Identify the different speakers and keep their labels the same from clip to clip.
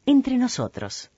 Speaker 1: Entre nosotros.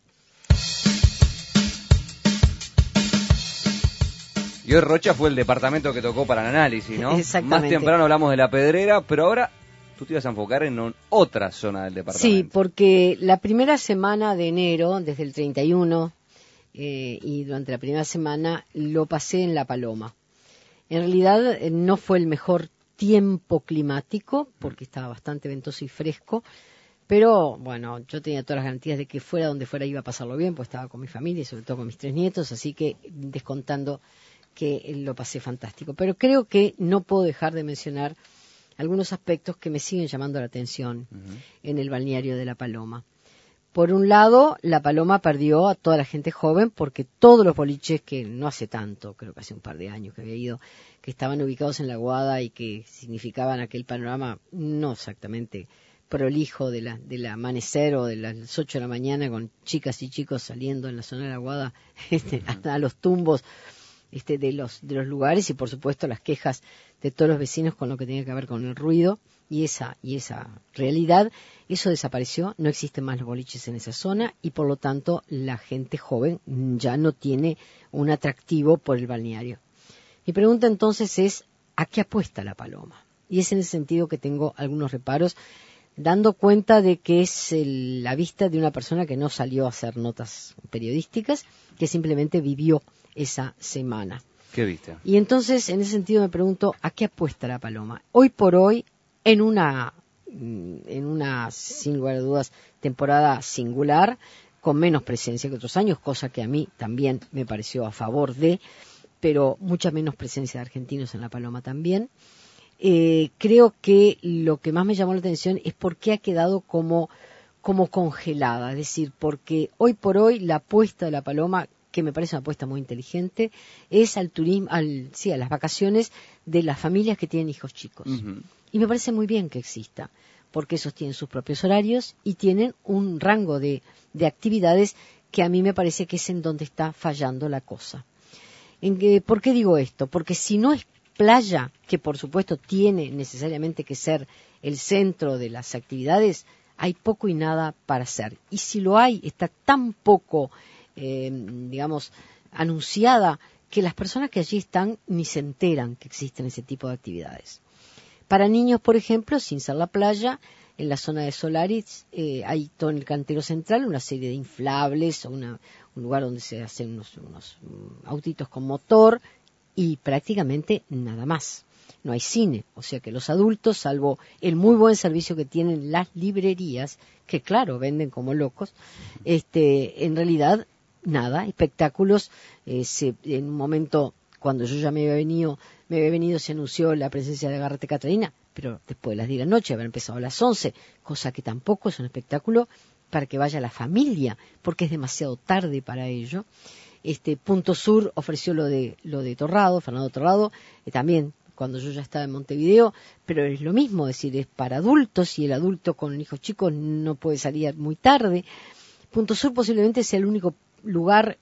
Speaker 2: Y hoy Rocha fue el departamento que tocó para el análisis, ¿no?
Speaker 3: Exactamente.
Speaker 2: Más temprano hablamos de La Pedrera, pero ahora tú te ibas a enfocar en otra zona del departamento.
Speaker 3: Sí, porque la primera semana de enero, desde el 31, y durante la primera semana, lo pasé en La Paloma. En realidad no fue el mejor tiempo climático, porque estaba bastante ventoso y fresco, pero bueno, yo tenía todas las garantías de que fuera donde fuera iba a pasarlo bien, pues estaba con mi familia y sobre todo con mis 3 nietos, así que descontando que lo pasé fantástico. Pero creo que no puedo dejar de mencionar algunos aspectos que me siguen llamando la atención en el balneario de La Paloma. Por un lado, La Paloma perdió a toda la gente joven porque todos los boliches que no hace tanto, creo que hace un par de años que había ido, que estaban ubicados en la Aguada y que significaban aquel panorama no exactamente prolijo del amanecer o de las 8 de la mañana con chicas y chicos saliendo en la zona de la Aguada hasta a los tumbos de los lugares y por supuesto las quejas de todos los vecinos con lo que tenía que ver con el ruido y esa realidad. Eso desapareció, no existen más los boliches en esa zona y por lo tanto la gente joven ya no tiene un atractivo por el balneario. Mi pregunta entonces es, ¿a qué apuesta La Paloma? Y es en ese sentido que tengo algunos reparos, dando cuenta de que es la vista de una persona que no salió a hacer notas periodísticas, que simplemente vivió esa semana.
Speaker 2: ¿Qué viste?
Speaker 3: Y entonces, en ese sentido me pregunto, ¿a qué apuesta La Paloma? Hoy por hoy, en una, sin lugar a dudas, temporada singular, con menos presencia que otros años, cosa que a mí también me pareció a favor de, pero mucha menos presencia de argentinos en La Paloma también. Creo que lo que más me llamó la atención es por qué ha quedado como congelada, es decir, porque hoy por hoy la apuesta de La Paloma, que me parece una apuesta muy inteligente, es al turismo, a las vacaciones de las familias que tienen hijos chicos. Uh-huh. Y me parece muy bien que exista, porque esos tienen sus propios horarios y tienen un rango de actividades que a mí me parece que es en donde está fallando la cosa. ¿Por qué digo esto? Porque si no es playa, que por supuesto tiene necesariamente que ser el centro de las actividades, hay poco y nada para hacer. Y si lo hay, está tan poco anunciada, que las personas que allí están ni se enteran que existen ese tipo de actividades. Para niños, por ejemplo, sin ser la playa, en la zona de Solaris, hay todo en el cantero central una serie de inflables, o un lugar donde se hacen unos autitos con motor, y prácticamente nada más. No hay cine, o sea que los adultos, salvo el muy buen servicio que tienen las librerías, que claro, venden como locos, en realidad nada, espectáculos. En un momento, cuando yo ya me había venido, se anunció la presencia de Agárrate Catarina, pero después de las 10 de la noche, habrá empezado a las 11, cosa que tampoco es un espectáculo para que vaya la familia, porque es demasiado tarde para ello. Punto Sur ofreció lo de Torrado, Fernando Torrado, también cuando yo ya estaba en Montevideo, pero es lo mismo, es decir, es para adultos y el adulto con hijos chicos no puede salir muy tarde. Punto Sur posiblemente sea el único lugar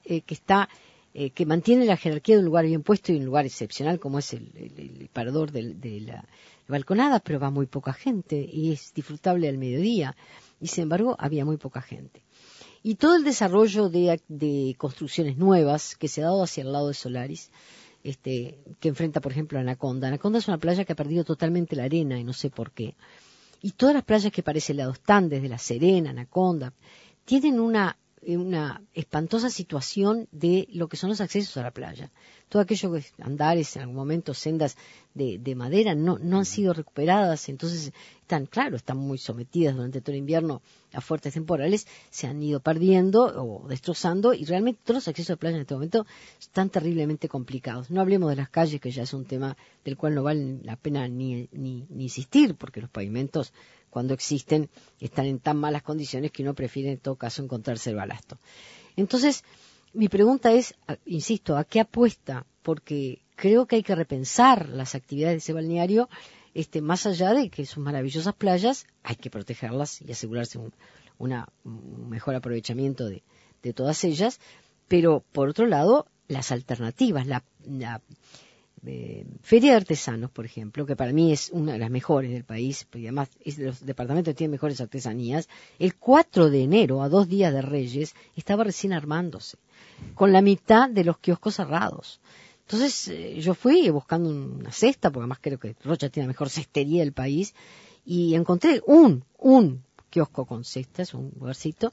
Speaker 3: que mantiene la jerarquía de un lugar bien puesto y un lugar excepcional como es el parador de la balconada, pero va muy poca gente y es disfrutable al mediodía y sin embargo había muy poca gente. Y todo el desarrollo de construcciones nuevas que se ha dado hacia el lado de Solaris, que enfrenta, por ejemplo, a Anaconda. Anaconda es una playa que ha perdido totalmente la arena y no sé por qué. Y todas las playas que para ese lado están, desde La Serena, Anaconda, tienen una espantosa situación de lo que son los accesos a la playa. Todo aquello que andares, en algún momento, sendas de madera, no han sido recuperadas, entonces están muy sometidas durante todo el invierno a fuertes temporales, se han ido perdiendo o destrozando y realmente todos los accesos a playa en este momento están terriblemente complicados. No hablemos de las calles, que ya es un tema del cual no vale la pena ni insistir, porque los pavimentos, cuando existen, están en tan malas condiciones que uno prefiere en todo caso encontrarse el balasto. Entonces, mi pregunta es, insisto, ¿a qué apuesta? Porque creo que hay que repensar las actividades de ese balneario, más allá de que sus maravillosas playas, hay que protegerlas y asegurarse un mejor aprovechamiento de todas ellas, pero por otro lado, las alternativas, Feria de Artesanos, por ejemplo, que para mí es una de las mejores del país, porque además es de los departamentos que tienen mejores artesanías. El 4 de enero, a 2 días de Reyes, estaba recién armándose, con la mitad de los kioscos cerrados. Entonces yo fui buscando una cesta, porque además creo que Rocha tiene la mejor cestería del país, y encontré un kiosco con cestas, un lugarcito,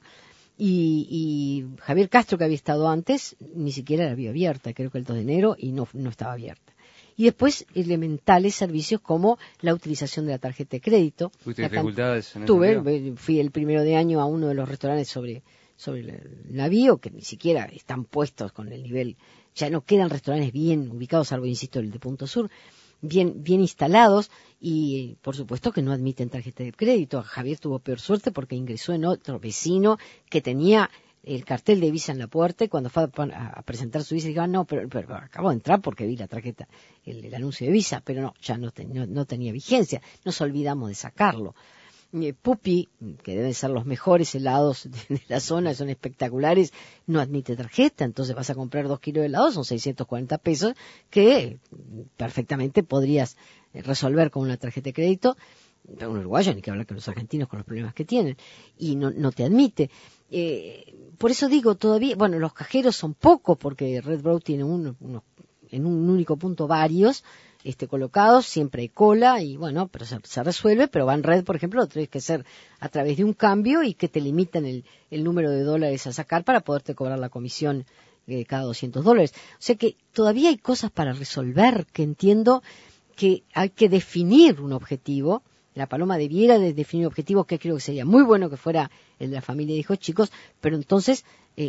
Speaker 3: y Javier Castro, que había estado antes, ni siquiera la vio abierta, creo que el 2 de enero, y no estaba abierta. Y después elementales servicios como la utilización de la tarjeta de crédito.
Speaker 2: ¿Tuviste dificultades en ese sentido?
Speaker 3: Fui el primero de año a uno de los restaurantes sobre el navío, que ni siquiera están puestos con el nivel, ya no quedan restaurantes bien ubicados, salvo, insisto, el de Punto Sur, bien instalados, y por supuesto que no admiten tarjeta de crédito. Javier tuvo peor suerte porque ingresó en otro vecino que tenía el cartel de Visa en la puerta, y cuando fue a presentar su Visa dijo, no, pero acabo de entrar porque vi la tarjeta, el anuncio de Visa, pero no, ya no tenía vigencia, nos olvidamos de sacarlo. Pupi, que deben ser los mejores helados de la zona, son espectaculares, no admite tarjeta, entonces vas a comprar 2 kilos de helado, son 640 pesos, que perfectamente podrías resolver con una tarjeta de crédito. Un uruguayo, ni que hablar con los argentinos con los problemas que tienen, y no te admite. Por eso digo, todavía, bueno, los cajeros son pocos, porque Red Road tiene en un único punto varios, colocados, siempre hay cola, y bueno, pero se resuelve, pero Van Red, por ejemplo, lo tienes que hacer a través de un cambio, y que te limitan el número de dólares a sacar para poderte cobrar la comisión cada $200. O sea que todavía hay cosas para resolver, que entiendo que hay que definir un objetivo. La Paloma debiera de definir objetivos, que creo que sería muy bueno que fuera el de la familia de hijos chicos, pero entonces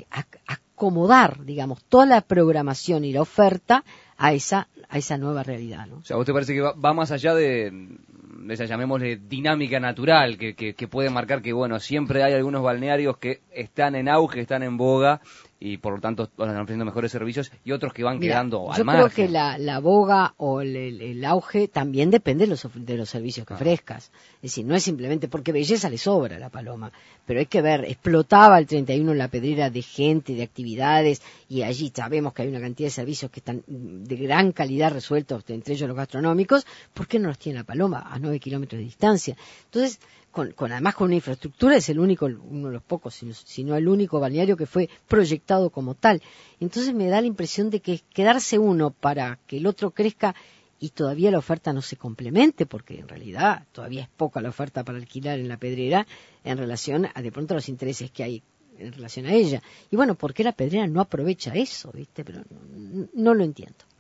Speaker 3: acomodar, digamos, toda la programación y la oferta a esa nueva realidad, ¿no?
Speaker 2: O sea, ¿a vos te parece que va más allá de esa, llamémosle, dinámica natural, que puede marcar que, bueno, siempre hay algunos balnearios que están en auge, están en boga, y por lo tanto están ofreciendo mejores servicios, y otros que van quedando al margen? Yo
Speaker 3: creo que la boga o el auge también depende de los servicios que ofrezcas. Es decir, no es simplemente porque belleza le sobra a la Paloma, pero hay que ver, explotaba el 31 en La Pedrera de gente, de actividades, y allí sabemos que hay una cantidad de servicios que están de gran calidad resueltos, entre ellos los gastronómicos. ¿Por qué no los tiene la Paloma a 9 kilómetros de distancia? Entonces, además con una infraestructura, es uno de los pocos, si no el único balneario que fue proyectado como tal. Entonces me da la impresión de que quedarse uno para que el otro crezca y todavía la oferta no se complemente, porque en realidad todavía es poca la oferta para alquilar en La Pedrera en relación a, de pronto, los intereses que hay en relación a ella. Y bueno, ¿por qué La Pedrera no aprovecha eso? ¿Viste? Pero no lo entiendo.